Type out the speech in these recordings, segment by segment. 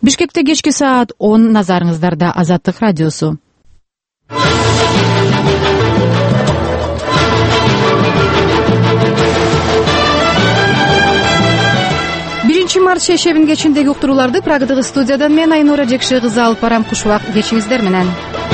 Бишкекте кечки саат 10 назарыңыздарда Азаттык радиосу. 1 март шейшембин кечиндеги уктурууларды Прагдагы студиядан мен Айнура Жекши кызы алып барам. Кушубак кечиңиздер менен.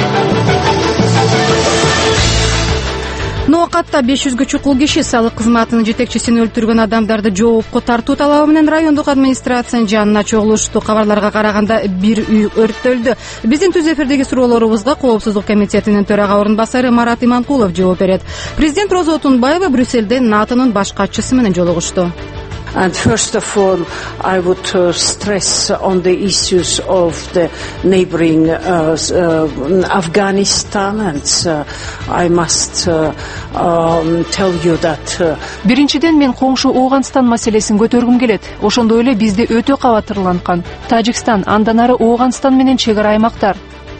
Ноокатта 500гө чукул киши салык кызматынын жетекчисин өлтүргөн адамдарды жоопко тартуу талабы менен райондук администрациянын жанына чогулушту. Кабарларга караганда бир үй өрттөлдү. Биздин түз эфирдеги суроолорубузга Коопсуздук комитетинин төрага орун басары Марат Иманкулов жооп берет. Президент Роза Отунбаева Брюссельде НАТОнун баш катчысы менен жолугушту. And first of all, I would stress on the issues of the neighboring Afghanistan, and I must tell you that. Биринчиден мен коңшу Ооганстан маселесин көтөргүм келет. Ошондой эле бизде өтө кабатырланкан Тажикстан, андан ары Ооганстан менен чек ара аймактар.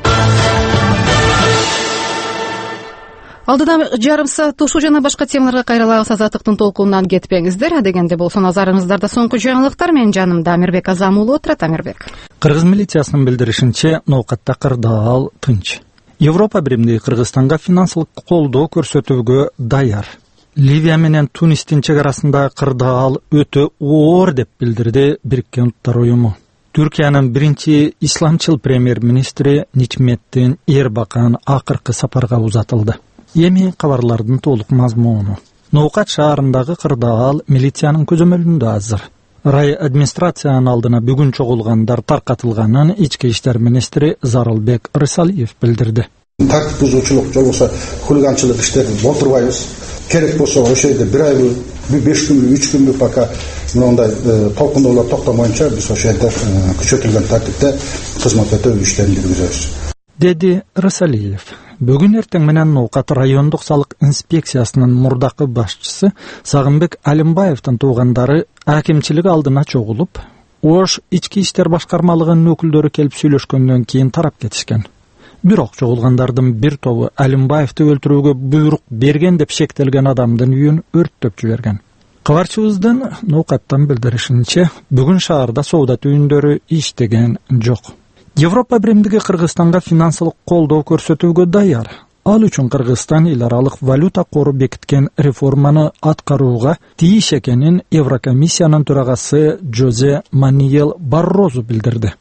Алдыда жарым саат ушул жана башка темаларга кайрылабыз. Азаттыктын толкунунан кетпеңиздер. Адегенде болсо назарыңыздарда соңку жаңылыктар. Мен жанымда Амирбек Азам уулу отурат. Амирбек. Кыргыз милициясынын билдиришинче, Ноокатта кырдаал тынч. Европа биримдиги Кыргызстанга финансылык колдоо көрсөтүүгө даяр. Ливия менен Тунистин чек арасында кырдаал өтө оор деп билдирди Бириккен Уттар уюму. Түркиянын биринчи исламчыл премьер-министри Ничметтин Эрбакан акыркы сапарга узатылды. Эми кабарлардын толук мазмуну. Ноокат шаарындагы кырдаал милициянын көзөмөлүндө азыр. Рай администрациянын алдына бүгүн чогулгандар таркатылганын ички иштер министри Зарылбек Рысалиев билдирди. Тартип бузуучулук же болбосо хулиганчылык иштерин болтурбайбыз. Керек болсо ошол жерде 1 ай, 5 күн, 3 күн пока мындай толкундоолор токтомоюнча биз ошол жерде күчөтүлгөн тартипте кызмат өтөө иштерин жүргүзөбүз, деди Рысалиев. Бүгүн эртең менен Ноокат райондук салык инспекциясынын мурдакы башчысы Сагынбек Алимбаевдин туугандары акимчилик алдына чогулуп, Ош ички иштер башкармалыгынын өкүлдөрү келип сүйлөшкөндөн кийин тарап кетишкен. Бирок чогулгандардын бир тобу Алимбаевди өлтүрүүгө буйрук берген деп шектелген адамдын үйүн өрттөп жиберген. Кабарчыбыздын Ноокаттан билдиришинче, бүгүн шаарда соода түйүндөрү иштеген жок. Европа биримдиги Кыргызстанга финансылык колдоо көрсөтүүгө даяр. Ал үчүн Кыргызстан эл аралык валюта кору бекиткен реформаны аткарууга тийиш экенин Еврокомиссиянын төрагасы Жозе Маниел Баррозу билдирди.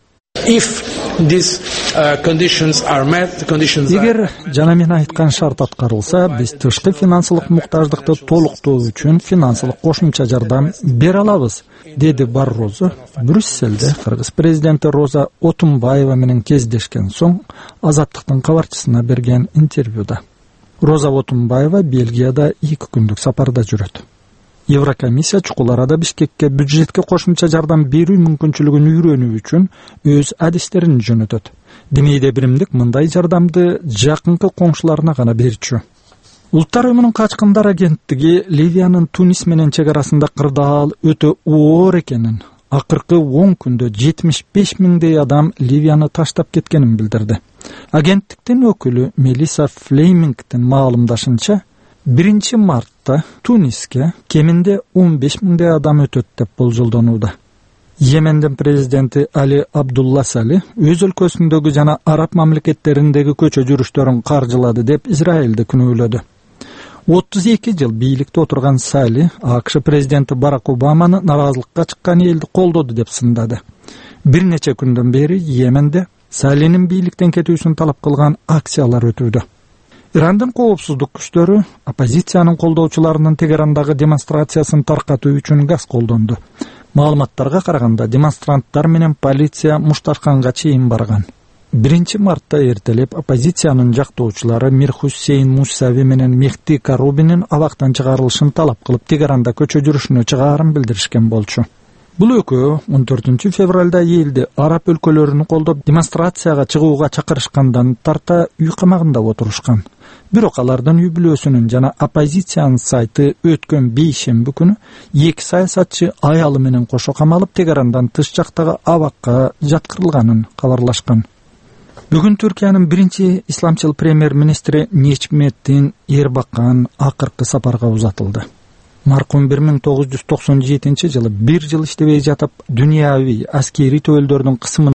Эгер жана мен айткан шарт аткарылса, биз тышкы финансылык муктаждыкты толуктоо үчүн финансылык кошумча жардам бере алабыз, деди Баррозу Брюссельде Кыргыз президенти Роза Отунбаева менен кездешкен соң Азаттыктын кабарчысына берген интервьюда. Роза Отунбаева Бельгияда 2 күндүк сапарда жүрөт. Еврокомиссия чукул арада Бишкекке бюджетке кошумча жардам берүү мүмкүнчүлүгүн үйрөнүү үчүн өз адистерин жөнөтөт. Демейде биримдик мындай жардамды жакынкы коңшуларына гана берчү. Улуттар уюмунун качкындар агенттиги Ливиянын Тунис менен чек арасында кырдаал өтө оор экенин, акыркы 10 күндө 75 миңдей адам Ливияны таштап кеткенин билдирди. Агенттиктин өкүлү Мелиса Флеймингтин маалымдашынча, 1 мартта Туниске кеминде 15 миңдей адам өтөт деп болжолдонууда. Йемендин президенти Али Абдулла Сали өз өлкөсүндөгү жана араб мамлекеттериндеги көчө жүрүштөрүн каржылады деп Израилди күнөөлөдү. 32 жыл бийликте отурган Сали АКШ президенти Барак Обаманы наразылыкка чыккан элди колдоду деп сындады. Бир нече күндөн бери Йеменде Салинин бийликтен кетүүсүн талап кылган акциялар өтүүдө. Ирандын коопсуздук күчтөрү оппозициянын колдоочуларынын Тегерандагы демонстрациясын таркатуу үчүн газ колдонду. Маалыматтарга караганда демонстранттар менен полиция мушташканга чейин барган. 1 мартта эртелеп оппозициянын жактоочулары Мир Хусейн Мусави менен Мехти Карубинин абактан чыгарылышын талап кылып Тегеранда көчө жүрүшүнө чыгаарын билдиришкен болчу. Бул экөө 14 февралда элди араб өлкөлөрүнүн колдоп демонстрацияга чыгууга чакырышкандан тарта үй камагында отурушкан. Бирок алардын үй бүлөсүнүн жана оппозициянын сайты өткөн бейшемби күнү 2 саясатчы аялы менен кошо камалып Тегерандан тыш жактагы абакка жаткырылганын кабарлашкан. Бүгүн Түркиянын биринчи исламчыл премьер-министри Ничметтин Эрбакан акыркы сапарга узатылды. Маркум 1997 жылы 1 жыл иштебей жатып, дүйнөви аскери төөлдөрдүн кысымын